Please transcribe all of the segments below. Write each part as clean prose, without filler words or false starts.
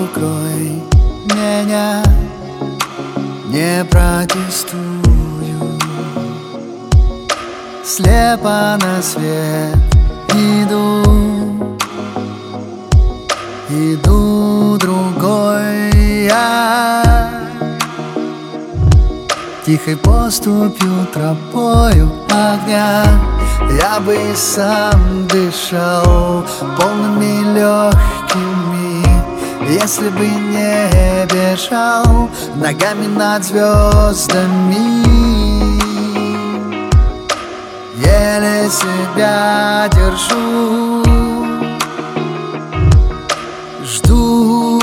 укрой меня, не протестую. Слепо на свет иду другой я. Тихой поступью, тропою огня я бы и сам дышал полными легкими, если бы не бежал ногами над звездами. Еле себя держу, жду.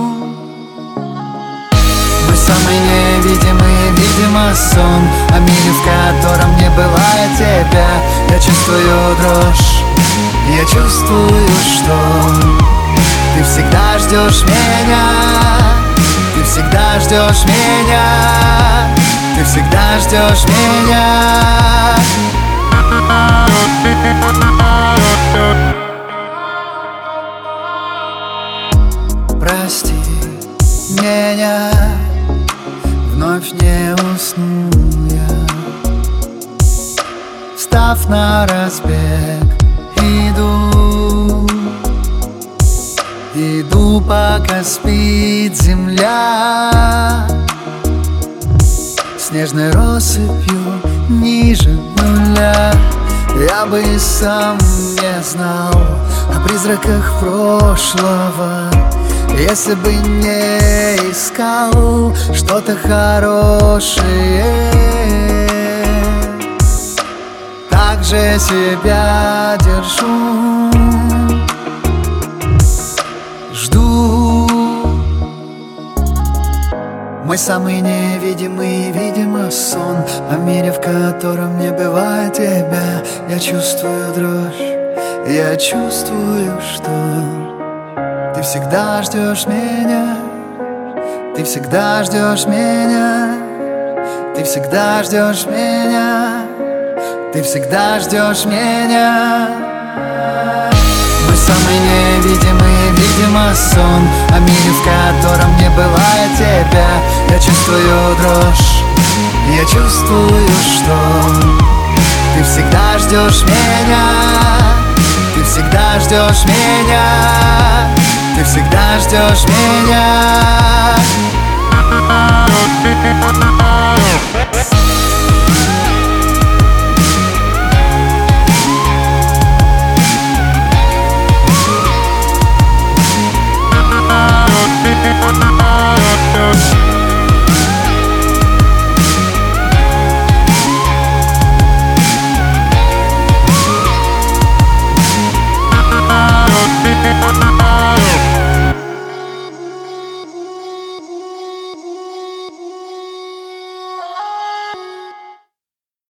Мы самые невидимые, видимо, сон о мире, в котором не бывает тебя. Я чувствую дрожь, я чувствую, что ты всегда ждешь меня, ты всегда ждешь меня, ты всегда ждешь меня. Прости меня, вновь не усну я. Встав на разбег, иду, пока спит земля. Снежной россыпью ниже нуля. Я бы и сам не знал о призраках прошлого, если бы не искал что-то хорошее. Так же себя держу, жду. Мой самый невидимый, видимо, сон о мире, в котором не бывает тебя. Я чувствую дрожь, я чувствую, что ты всегда ждешь меня, ты всегда ждешь меня, ты всегда ждешь меня, ты всегда ждешь меня. Мой самый невидимый, видимо, сон о мире, в котором не бывает тебя. Я чувствую дрожь, я чувствую, что ты всегда ждешь меня, ты всегда ждешь меня, ты всегда ждешь меня.